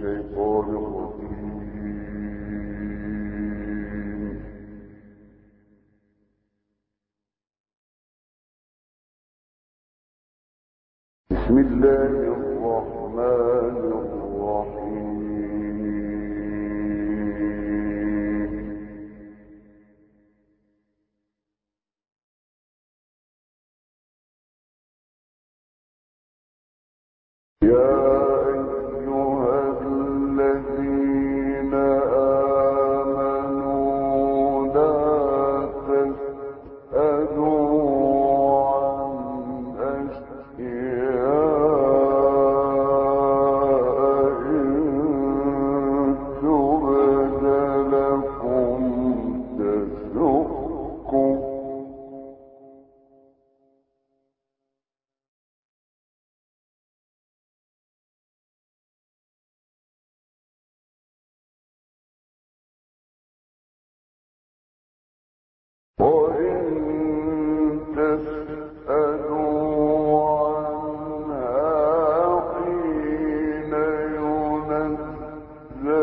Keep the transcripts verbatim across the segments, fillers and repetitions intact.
الشيطان الرجيم. بسم الله الرحمن الرحيم. يا أيها الذين آمنوا لا تسألوا عن أشياء إن تبد لكم تسؤكم وإن تسألوا عنها حين ينزل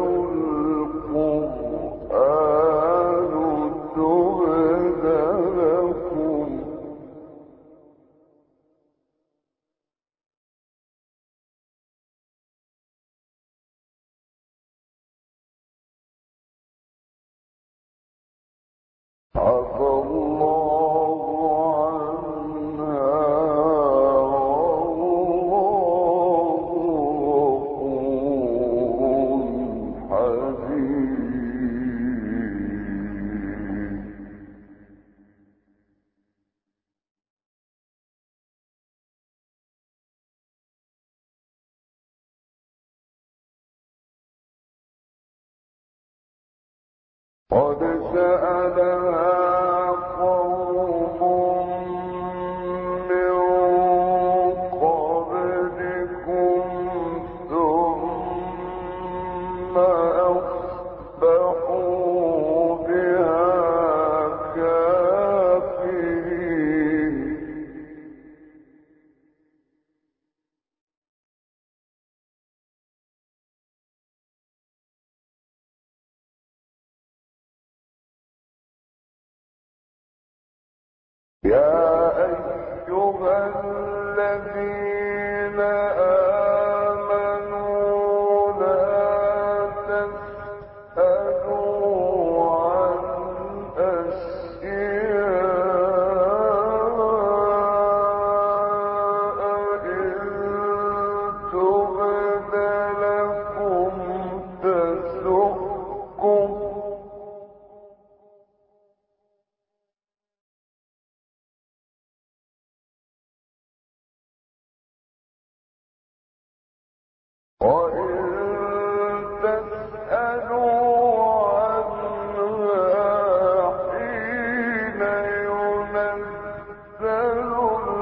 القرآن تبد لكم عفى الله عنها والله غفور حليم. قد سألها قوم من قبلكم ثم أصبحوا بها كافرين. يا أيها الذين آمنوا لا تسألوا عن أشياء إن تبد لكم تسؤكم وإن تسألوا عنها حين ينزل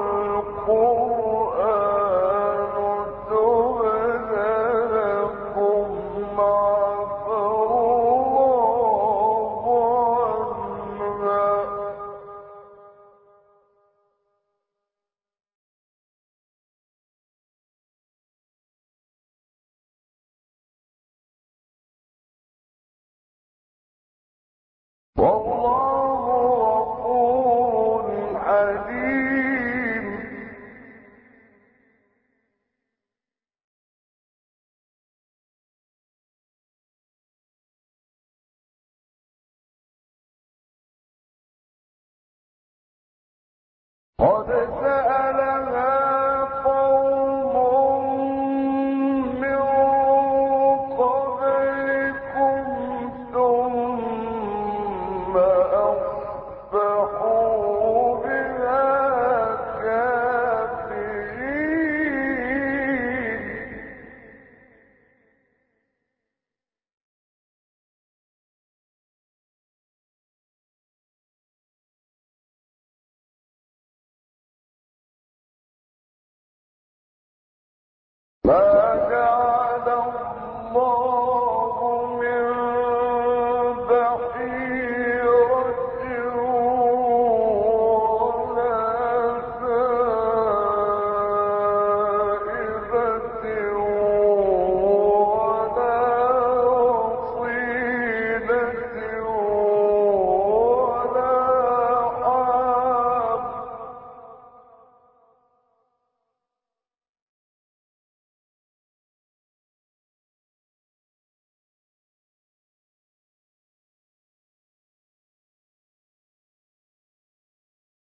القرآن تبد لكم عفى الله عنها والله غفور حليم. قد سألها قوم من قبلكم ثم أصبحوا بها كافرين. ما جعل الله من بحيرة ولا سائبة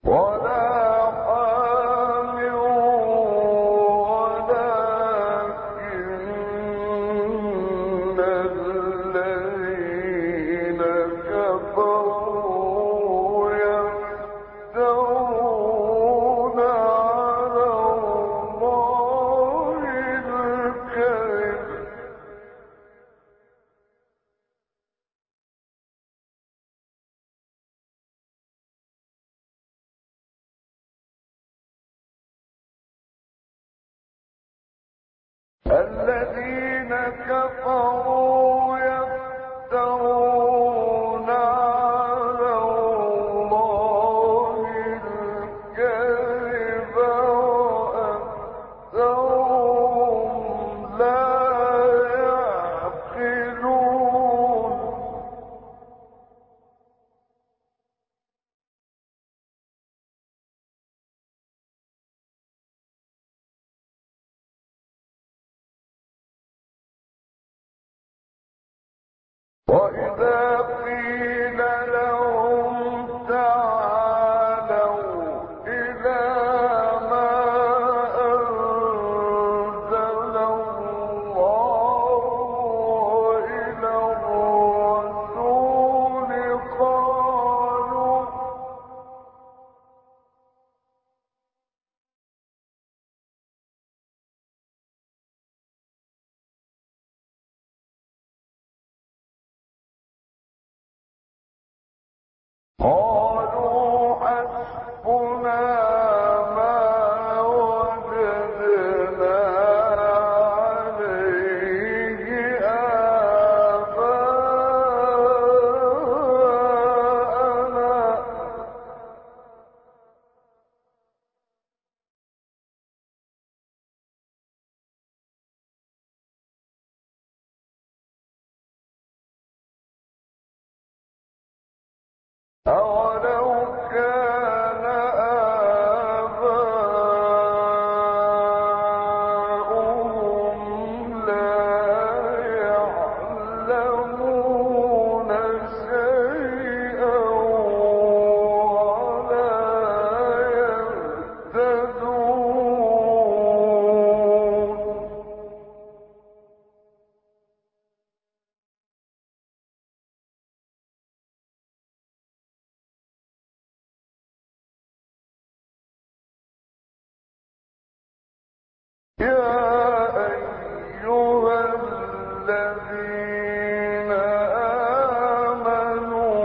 الذين كفروا يفترون على الله الكذب وأكثرهم لا يعقلون وإذا قيل لهم تعالوا إلى ما أنزل الله وإلى الرسول قالوا قالوا حسبنا ما وجدنا عليه آباءنا أولو كان آباؤهم لا يعلمون شيئا ولا يهتدون يا أيها الذين آمنوا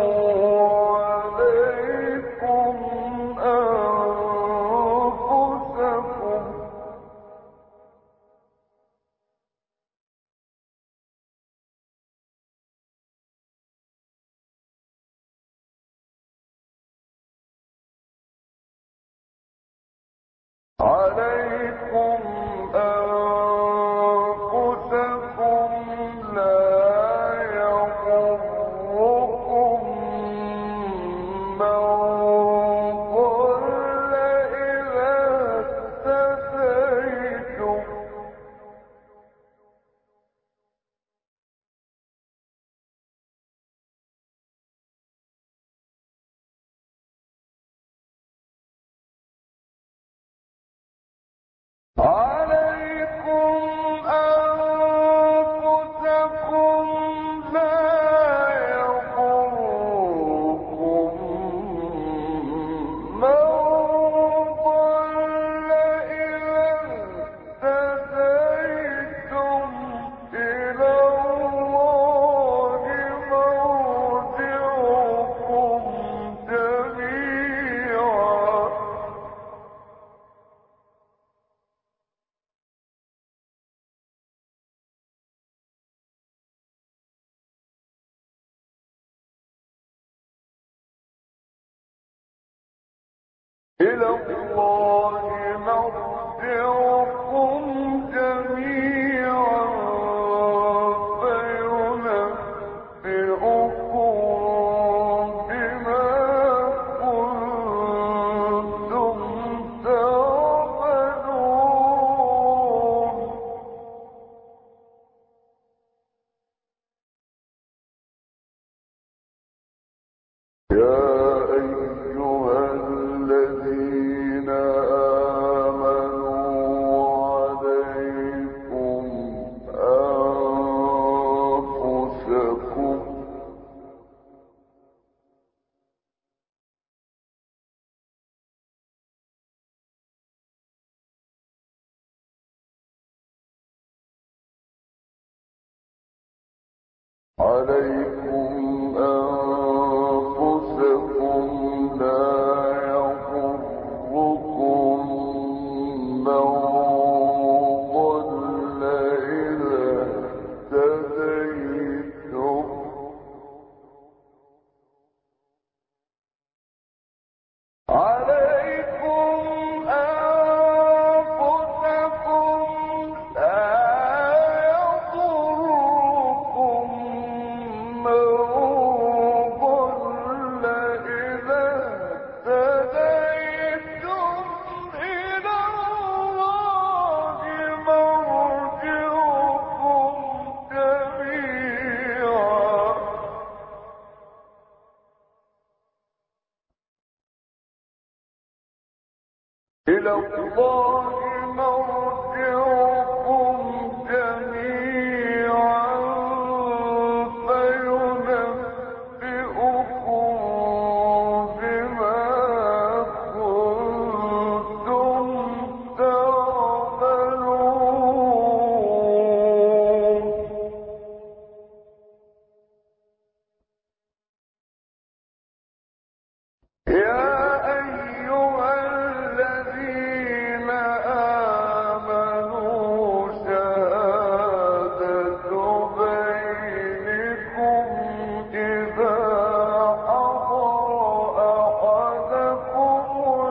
عليكم أنفسكم عليكم أنفسكم لا يضركم من ضل إذا اهتديتم عليكم أنفسكم لا يضركم من ضل إذا اهتديتم إلى الله مرجعكم جميعا إلى الله مرجعكم جميعا فينبئكم بما كنتم تعملون يا أيها الذين عليكم أنفسكم لا يضركم من ضل إذا اهتديتم عليكم أنفسكم لا يضركم من ضل إذا اهتديتم إلى الله مرجعكم جميعا إلى الله مرجعكم جميعا فينبئكم بما كنتم تعملون يا أيها الذين آمنوا شهادة بينكم إذا حضر أحدكم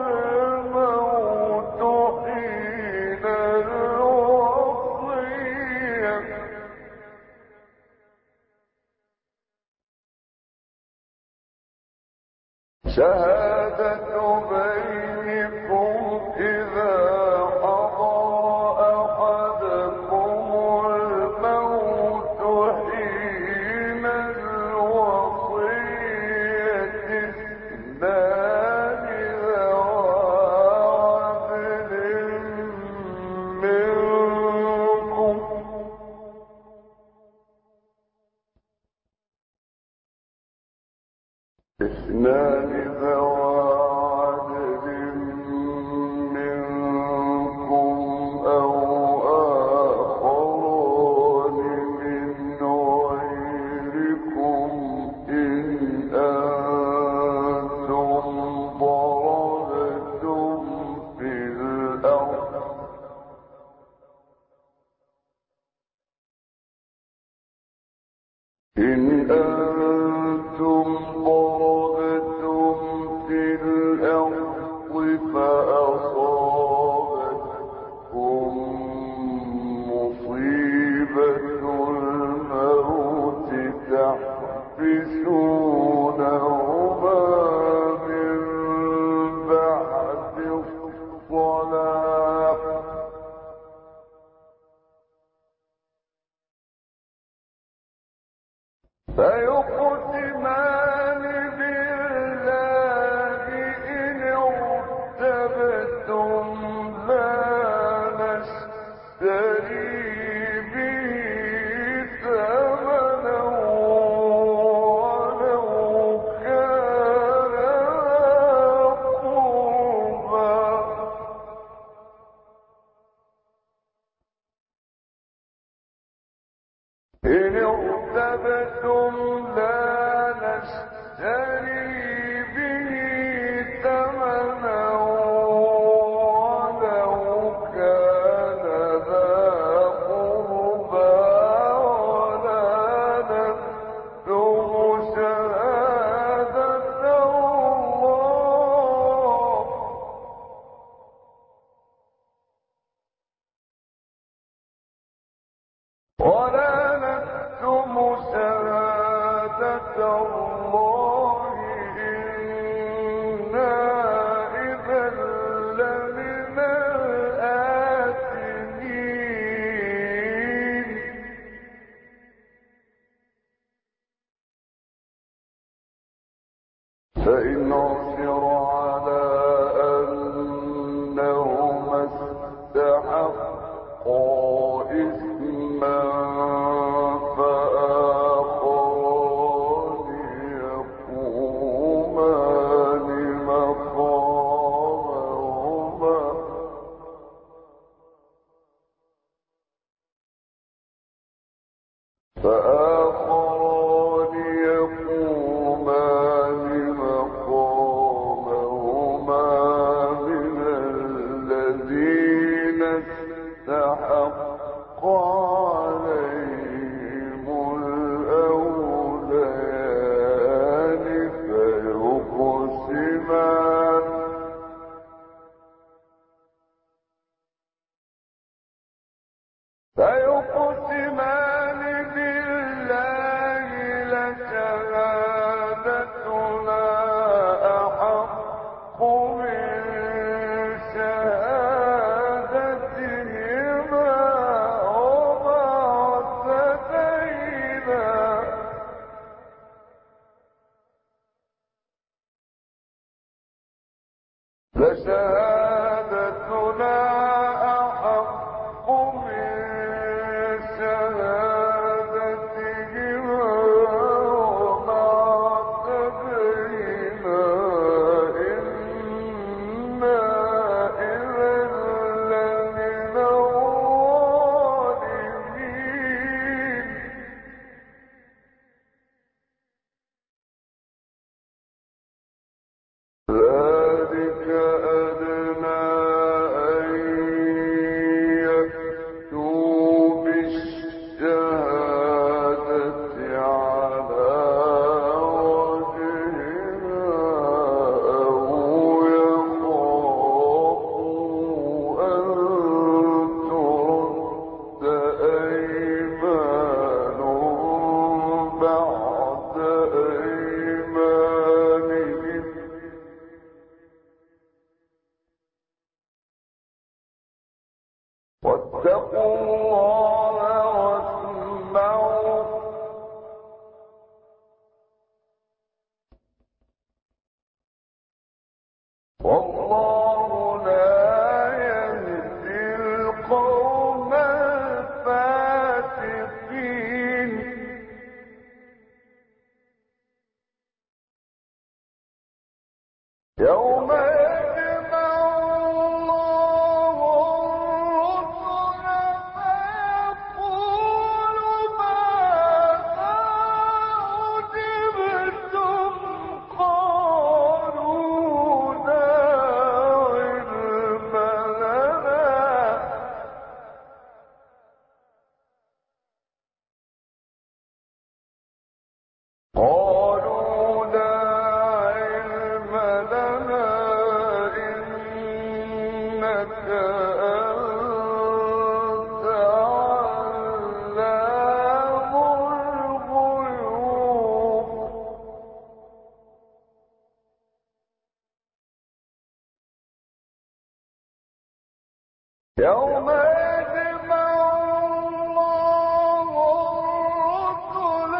الموت حين الوصية شهادة بينكم إذا حضر أحدكم الموت حين الوصية اثنان ذوى عدل منكم اثنان ذوى عدل منكم أو آخران من غيركم إن أنتم ضربتم في الأرض إن أنتم ضربتم في الأرض فأصابتكم مصيبة الموت تحبسونهما من بعد الصلاة فيقسمان بالله إن ارتبتم لا نشتري به ثمنا ولو كان ذا قربى إن ارتبتم لا نشتري به ثمنا ولو كان ذا قربى ولا نكتم شهادة الله ولا نكتم شهادة الله إنا إذا لمن الآثمين فإن عثر على أنهما استحقا إثما فآخران يقومان مقامهما فآخران قالوا لا علم لنا إنك أنت علام الغيوب يوم يجمع الله الرسل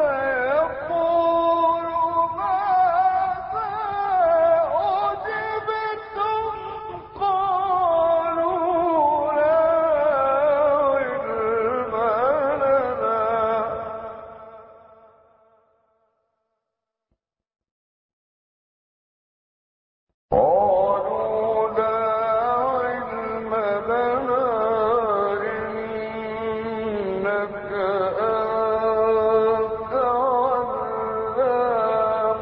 فيقول ماذا أجبتم قالوا لا علم لنا قالوا لا علم لنا إنك أنت علام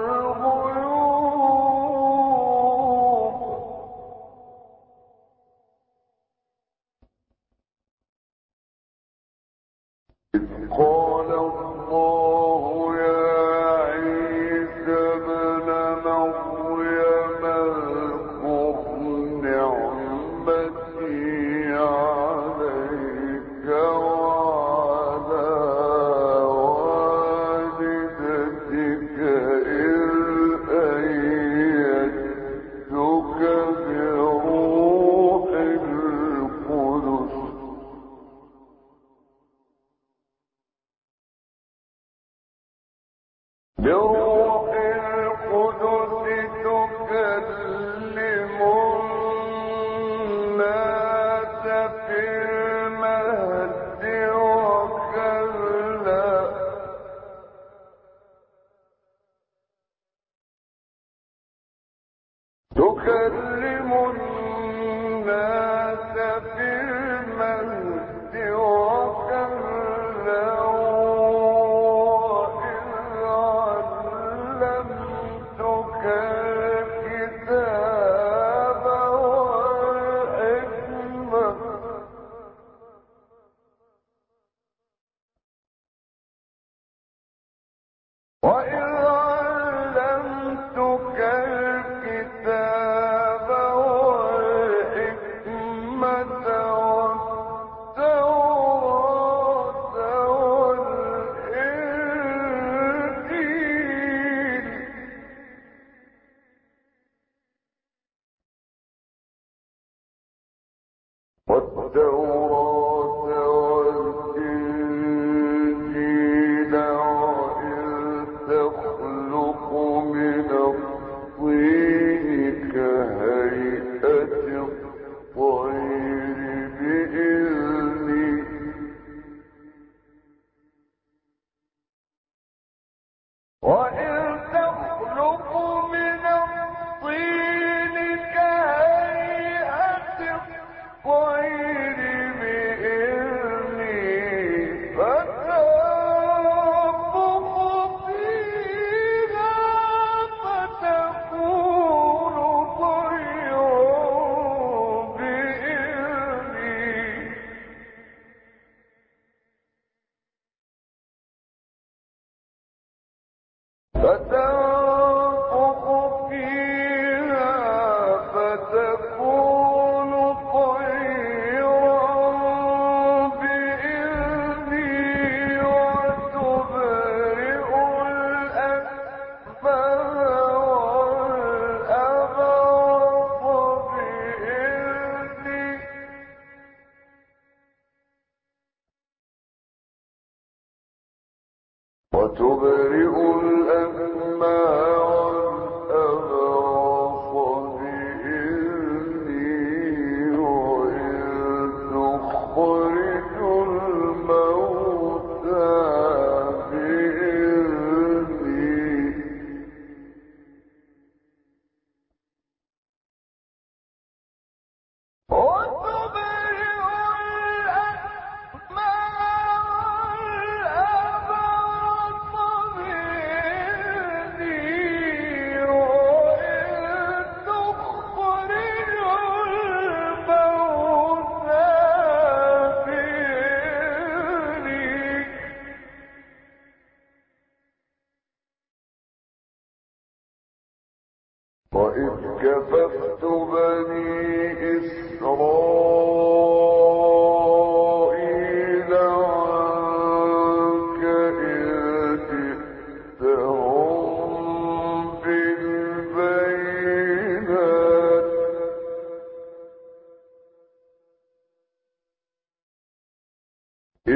الغيوب إذ قال الله يا عيسى ابن مريم اذكر نعمتي عليك وعلى والدتك إذ أيدتك بروح القدس بروح القدس تكلم الناس في المهد وكهلا تكلم الناس في المهد وكهلا وإذ علمتك الكتاب والحكمة والتوراة والإنجيل والتوراة والإنجيل وإذ تخلق من الطين كهيئة الطير بإذني وإذ تخلق من الطين كهيئة الطير بإذني فتنفخ فيها فتكون طيرا بإذني فتنفخ فيها فتكون طيرا بإذني وتبرئ الأكمه والأبرص بإذني وتبرئ الأكمه والأبرص بإذني وإذ تخرج الموتى بإذني وتبرئ الأكمه والأبرص بإذني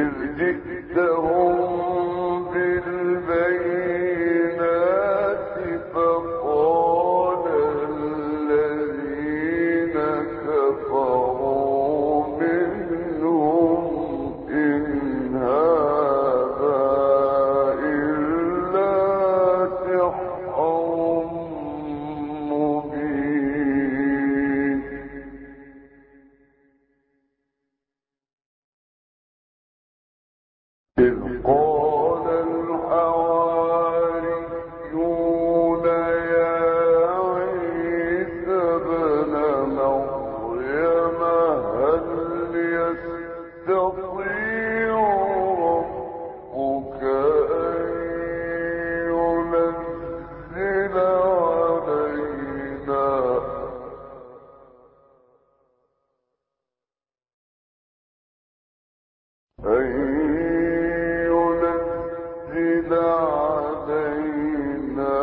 إذ جئتهم بالبينات فقال الذين كفروا منهم إن هذا إلا سحر مبين. إذ قال الحواريون يا عيسى ابن مريم هل يستطيع ربك أن ينزل علينا أن ينزل علينا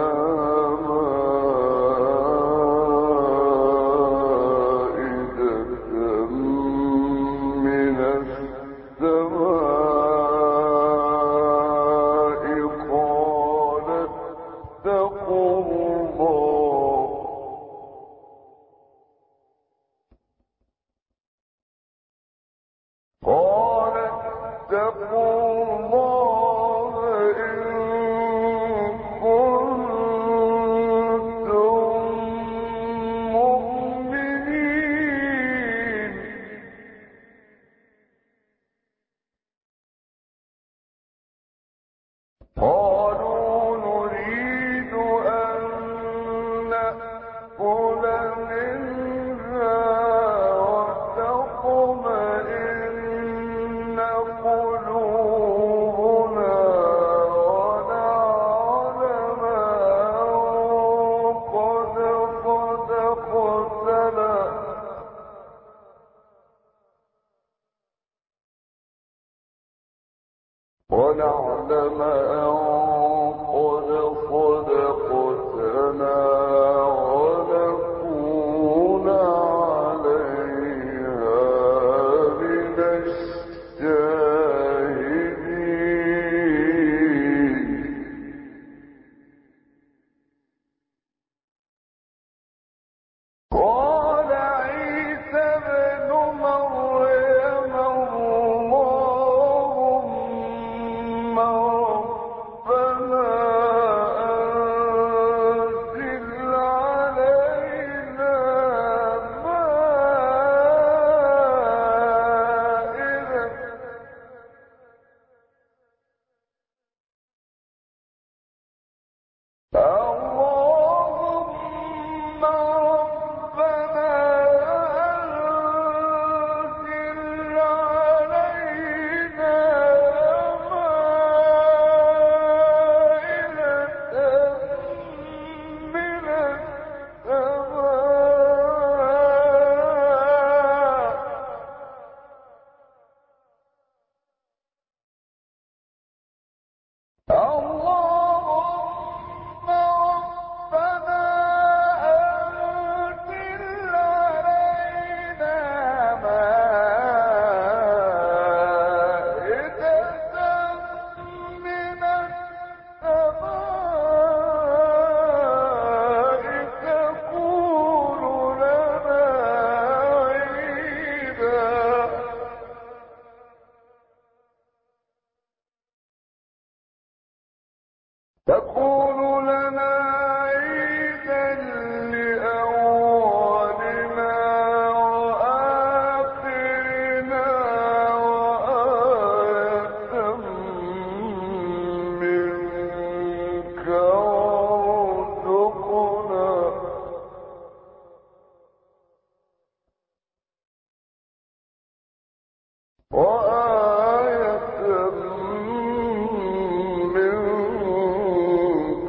مائدة من السماء قال اتقوا الله قال اتقوا الله إن كنتم مؤمنين. قالوا نريد أن نأكل منها وتطمئن قلوبنا ونعلم أن قد صدقتنا ونعلم أن قد صدقتنا ونكون عليها من الشاهدين. قال عيسى ابن مريم اللهم ربنا أنزل علينا مائدة اللهم ربنا أنزل علينا مائدة من السماء اللهم ربنا أنزل علينا مائدة من السماء تكون لنا عيدا تكون لنا عيدا لأولنا وآخرنا وآية منك وارزقنا وآية منك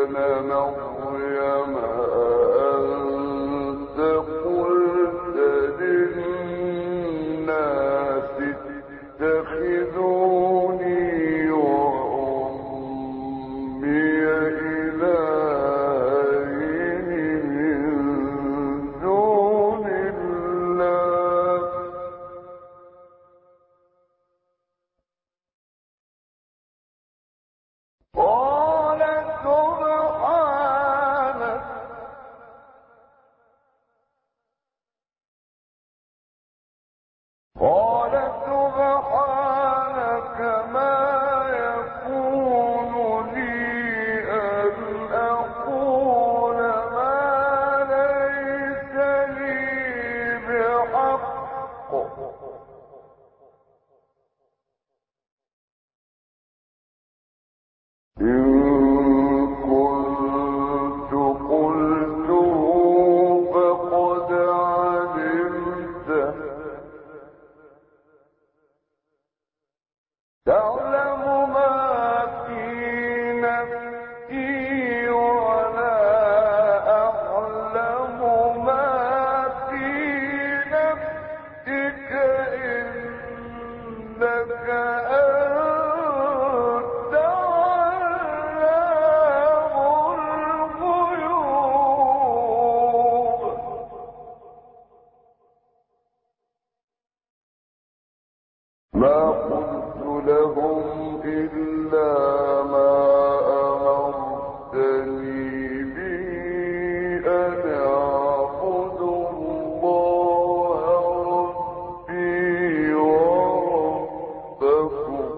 مريم أأنت قلت للناس اتخذوني وأمي إلهين من دون الله قال سبحانك قال سبحانك ما يكون لي أن أقول ما ليس لي بحق إن كنت قلته فقد علمته تعلم ما في نفسي ولا أعلم ما في نفسك إنك أنت علام الغيوب ما قلت لهم إلا ما أمرتني به أن أعبدوا الله ربي وربكم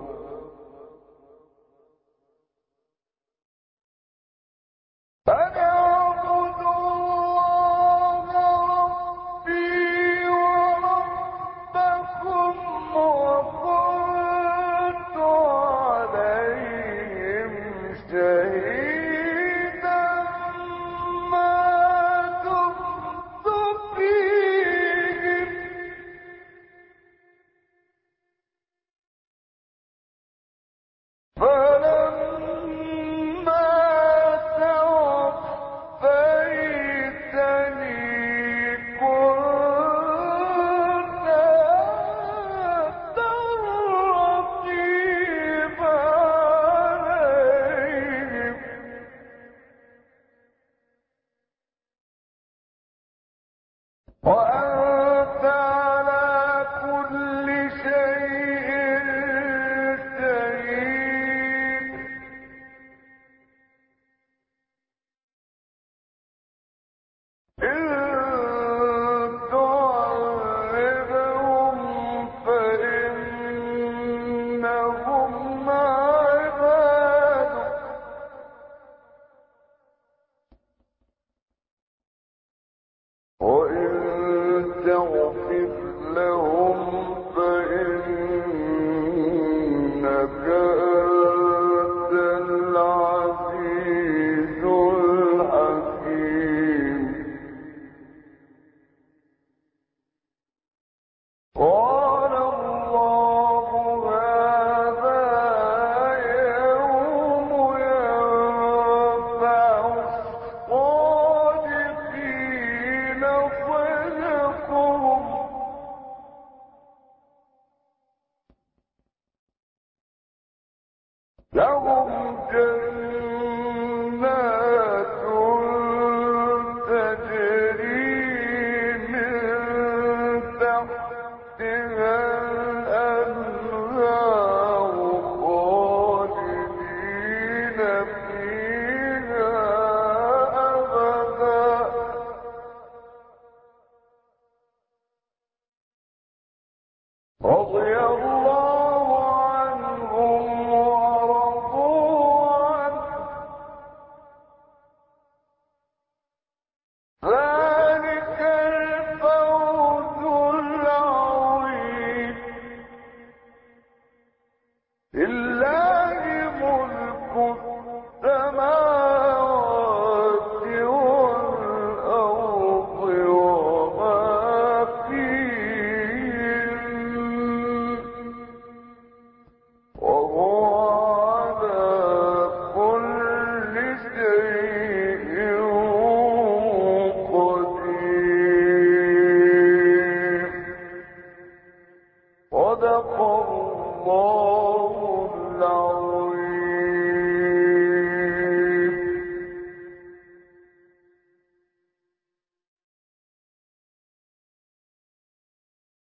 أن أعبدوا الله ربي وربكم وكنت عليهم شهيدا ما دمت فيهم فلما توفيتني كنت أنت الرقيب عليهم وأنت على كل شيء شهيد إن تعذبهم فإنهم عبادك وإن تغفر لهم فإنك أنت العزيز الحكيم قال الله هذا يوم ينفع الصادقين صدقهم لهم جنات تجري من تحتها الأنهار خالدين فيها أبدا رضي الله عنهم ورضوا عنه ذلك الفوز العظيم لله ملك السماوات والأرض وما فيهن وهو على كل شيء